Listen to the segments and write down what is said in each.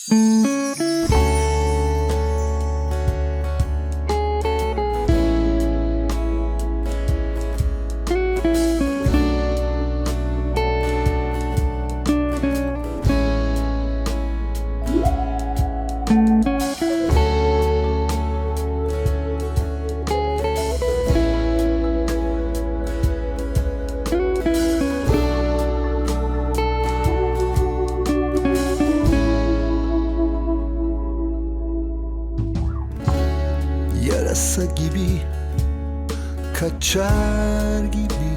Yarasa gibi, kaçar gibi,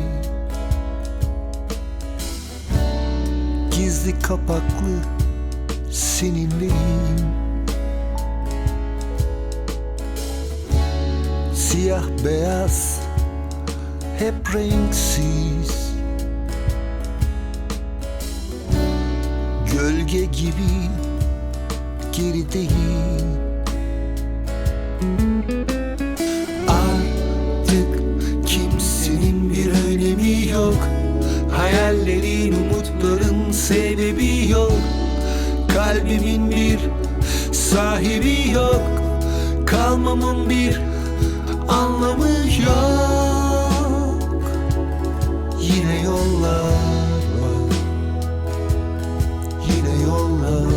gizli kapaklı seninleyim. Siyah beyaz, hep renksiz, gölge gibi gerideyim. Artık kimsenin bir önemi yok, hayallerin, umutların sebebi yok. Kalbimin bir sahibi yok, kalmamın bir anlamı yok. Yine yollar var, yine yollar.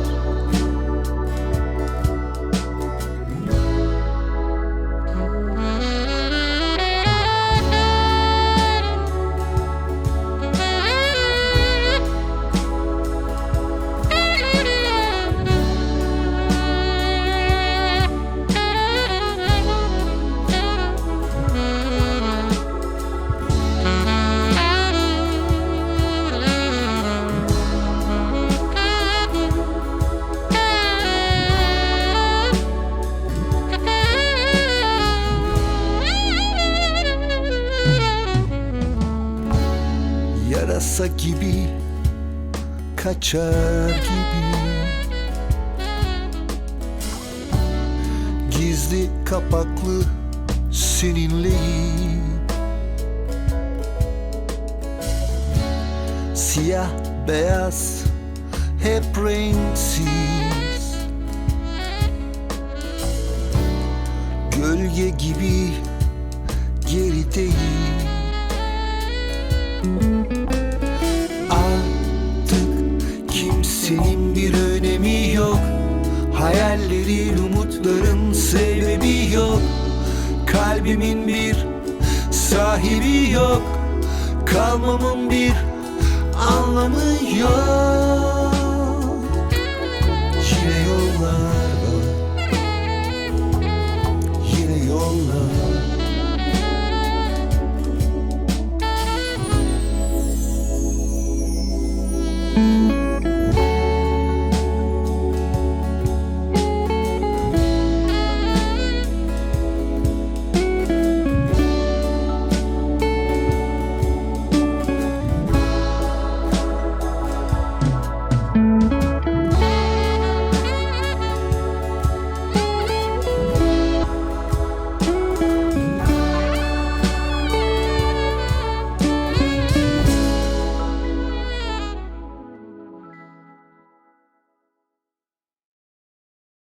Yarasa gibi, kaçar gibi, gizli kapaklı seninleyim. Siyah beyaz, hep renksiz, gölge gibi gerideyim. Artık kimsenin bir önemi yok, hayallerin, umutların sebebi yok. Kalbimin bir sahibi yok, kalmamın bir anlamı yok. Yine yollar var, yine yollar.